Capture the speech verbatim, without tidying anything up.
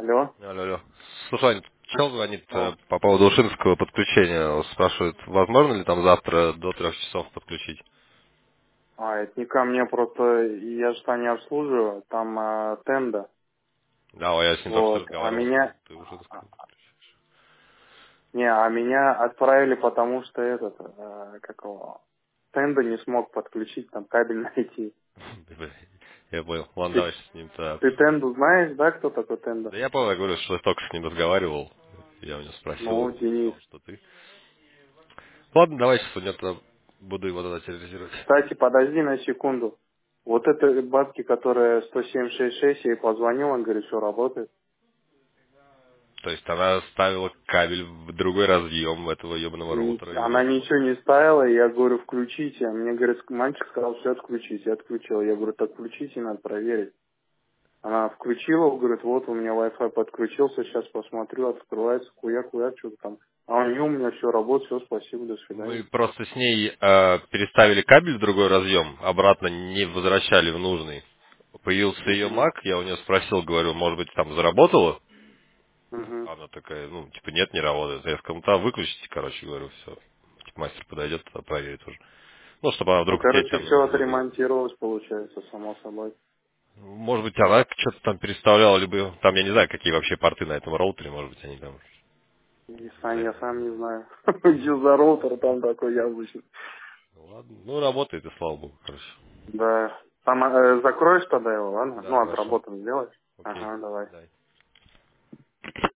Алло. Алло, алло. Слушай, Ань, чел звонит э, О, по поводу ушинского подключения. Спрашивает, возможно ли там завтра до трех часов подключить? а, это не ко мне, просто я же там не обслуживаю, там а, тенда. Да, ой, я с ним только что Вот. А разговаривал, что меня, ты а, ушинского. не, а меня отправили, потому что этот, а, как его, тенда не смог подключить, там кабель найти. Я понял. Ладно, Ты, давай с ним-то ты обсудим. тенду знаешь, да, кто такой тенда? Да я помню, я говорю, что я только с ним разговаривал. Я у него спросил, Ну, он Денис. сказал, что ты. Ладно, давай сейчас я тогда буду его тогда терроризировать. Кстати, подожди на секунду. Вот этой бабки, которая сто семь шесть шесть, я ей позвонил, он говорит, что работает. То есть она ставила кабель в другой разъем этого ебаного Ни- роутера и Она работала. ничего не ставила, и я говорю, включите. А мне, говорит, ск- мальчик сказал, все отключить. Я отключил. Я говорю, так включите, надо проверить. Она включила, говорит, вот у меня Wi-Fi подключился, сейчас посмотрю, открывается, куя-куя, что-то там. А у нее у меня все работает, все, спасибо, до свидания. Мы просто с ней э, переставили кабель в другой разъем, обратно не возвращали в нужный. Появился ее Угу, Mac, я у нее спросил, говорю, может быть, там заработало? угу. Она такая, ну, типа, нет, не работает. Я сказал, ну, тогда выключите, короче, говорю, все. Типа, мастер подойдет, тогда проверит уже. Ну, чтобы она Ну, вдруг сеть короче, там все не выдала. отремонтировалось, получается, само собой. Может быть, она что-то там переставляла, либо там, я не знаю, какие вообще порты на этом роутере, может быть, они там И сам, я сам не взаимодействуют. знаю. Что за роутер там такой яблочный. Ну, ладно. Ну, работает, и слава богу, короче. Да. Там э, закроешь тогда его, ладно? Да, Ну, хорошо. отработан сделаешь. Окей. Ага, давай. Дай.